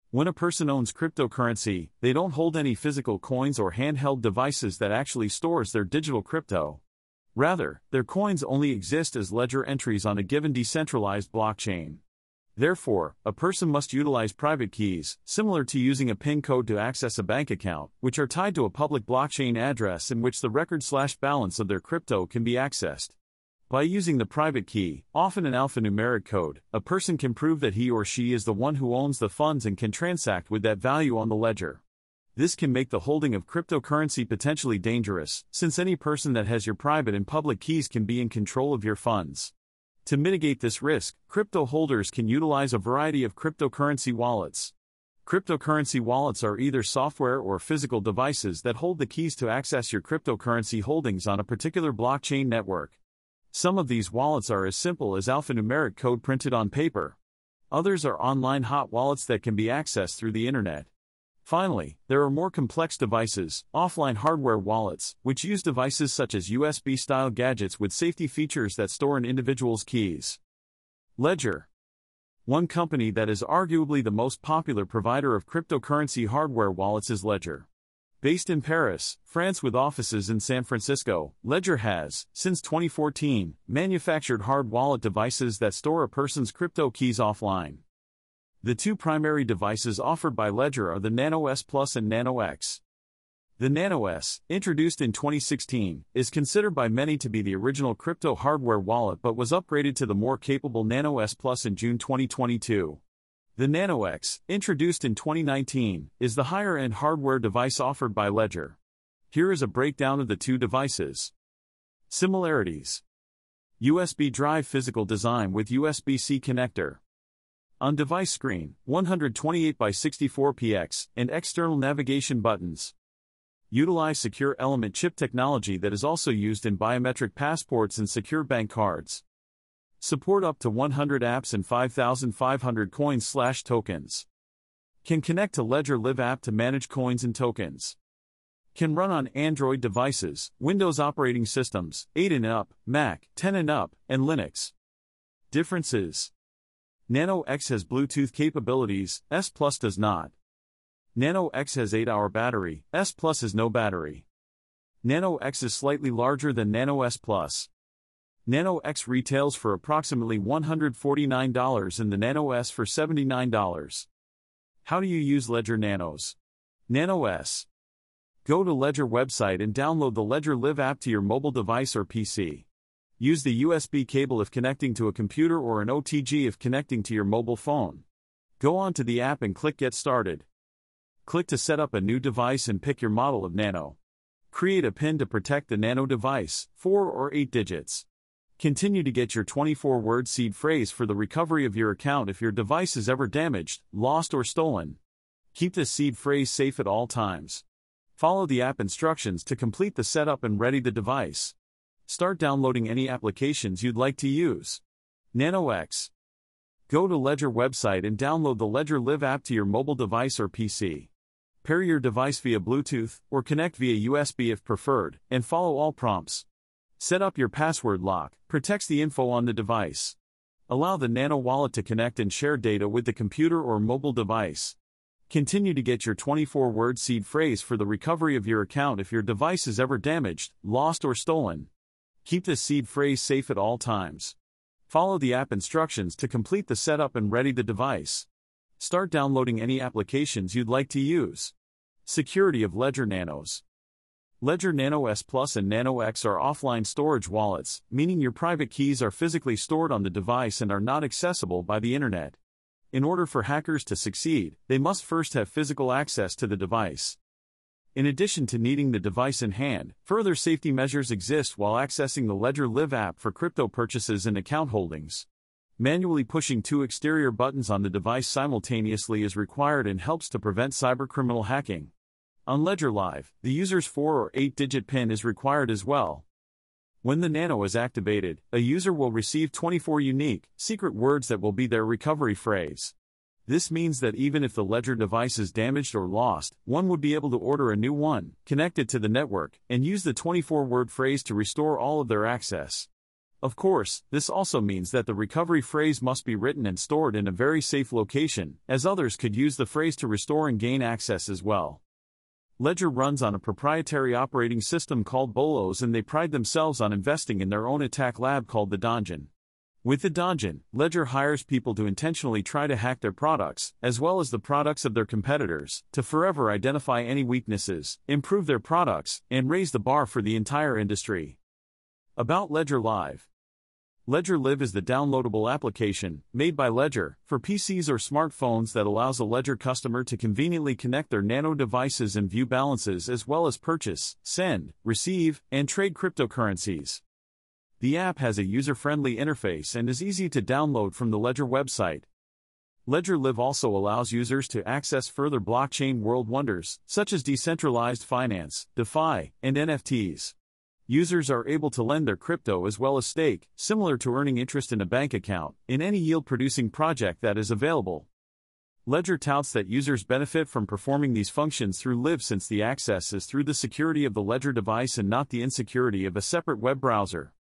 When a person owns cryptocurrency, they don't hold any physical coins or handheld devices that actually stores their digital crypto. Rather, their coins only exist as ledger entries on a given decentralized blockchain. Therefore, a person must utilize private keys, similar to using a PIN code to access a bank account, which are tied to a public blockchain address in which the record/balance of their crypto can be accessed. By using the private key, often an alphanumeric code, a person can prove that he or she is the one who owns the funds and can transact with that value on the ledger. This can make the holding of cryptocurrency potentially dangerous, since any person that has your private and public keys can be in control of your funds. To mitigate this risk, crypto holders can utilize a variety of cryptocurrency wallets. Cryptocurrency wallets are either software or physical devices that hold the keys to access your cryptocurrency holdings on a particular blockchain network. Some of these wallets are as simple as alphanumeric code printed on paper. Others are online hot wallets that can be accessed through the internet. Finally, there are more complex devices, offline hardware wallets, which use devices such as USB-style gadgets with safety features that store an individual's keys. Ledger. One company that is arguably the most popular provider of cryptocurrency hardware wallets is Ledger. Based in Paris, France with offices in San Francisco, Ledger has, since 2014, manufactured hard wallet devices that store a person's crypto keys offline. The two primary devices offered by Ledger are the Nano S Plus and Nano X. The Nano S, introduced in 2016, is considered by many to be the original crypto hardware wallet but was upgraded to the more capable Nano S Plus in June 2022. The Nano X, introduced in 2019, is the higher-end hardware device offered by Ledger. Here is a breakdown of the two devices. Similarities: USB drive physical design with USB-C connector. On-device screen, 128 by 64 px, and external navigation buttons. Utilize secure element chip technology that is also used in biometric passports and secure bank cards. Support up to 100 apps and 5,500 coins/tokens. Can connect to Ledger Live app to manage coins and tokens. Can run on Android devices, Windows operating systems, 8 and up, Mac, 10 and up, and Linux. Differences: Nano X has Bluetooth capabilities, S Plus does not. Nano X has 8-hour battery, S Plus has no battery. Nano X is slightly larger than Nano S Plus. Nano X retails for approximately $149 and the Nano S for $79. How do you use Ledger Nanos? Nano S. Go to Ledger website and download the Ledger Live app to your mobile device or PC. Use the USB cable if connecting to a computer or an OTG if connecting to your mobile phone. Go on to the app and click Get Started. Click to set up a new device and pick your model of Nano. Create a PIN to protect the Nano device, 4 or 8 digits. Continue to get your 24-word seed phrase for the recovery of your account if your device is ever damaged, lost or stolen. Keep this seed phrase safe at all times. Follow the app instructions to complete the setup and ready the device. Start downloading any applications you'd like to use. Nano X. Go to Ledger website and download the Ledger Live app to your mobile device or PC. Pair your device via Bluetooth, or connect via USB if preferred, and follow all prompts. Set up your password lock, protects the info on the device. Allow the Nano wallet to connect and share data with the computer or mobile device. Continue to get your 24-word seed phrase for the recovery of your account if your device is ever damaged, lost or stolen. Keep this seed phrase safe at all times. Follow the app instructions to complete the setup and ready the device. Start downloading any applications you'd like to use. Security of Ledger Nanos. Ledger Nano S Plus and Nano X are offline storage wallets, meaning your private keys are physically stored on the device and are not accessible by the internet. In order for hackers to succeed, they must first have physical access to the device. In addition to needing the device in hand, further safety measures exist while accessing the Ledger Live app for crypto purchases and account holdings. Manually pushing 2 exterior buttons on the device simultaneously is required and helps to prevent cybercriminal hacking. On Ledger Live, the user's 4 or 8-digit PIN is required as well. When the Nano is activated, a user will receive 24 unique, secret words that will be their recovery phrase. This means that even if the Ledger device is damaged or lost, one would be able to order a new one, connect it to the network, and use the 24-word phrase to restore all of their access. Of course, this also means that the recovery phrase must be written and stored in a very safe location, as others could use the phrase to restore and gain access as well. Ledger runs on a proprietary operating system called Bolos, and they pride themselves on investing in their own attack lab called the Donjon. With the Donjon, Ledger hires people to intentionally try to hack their products, as well as the products of their competitors, to forever identify any weaknesses, improve their products, and raise the bar for the entire industry. About Ledger Live. Ledger Live is the downloadable application, made by Ledger, for PCs or smartphones that allows a Ledger customer to conveniently connect their Nano devices and view balances as well as purchase, send, receive, and trade cryptocurrencies. The app has a user-friendly interface and is easy to download from the Ledger website. Ledger Live also allows users to access further blockchain world wonders, such as decentralized finance, DeFi, and NFTs. Users are able to lend their crypto as well as stake, similar to earning interest in a bank account, in any yield-producing project that is available. Ledger touts that users benefit from performing these functions through Live since the access is through the security of the Ledger device and not the insecurity of a separate web browser.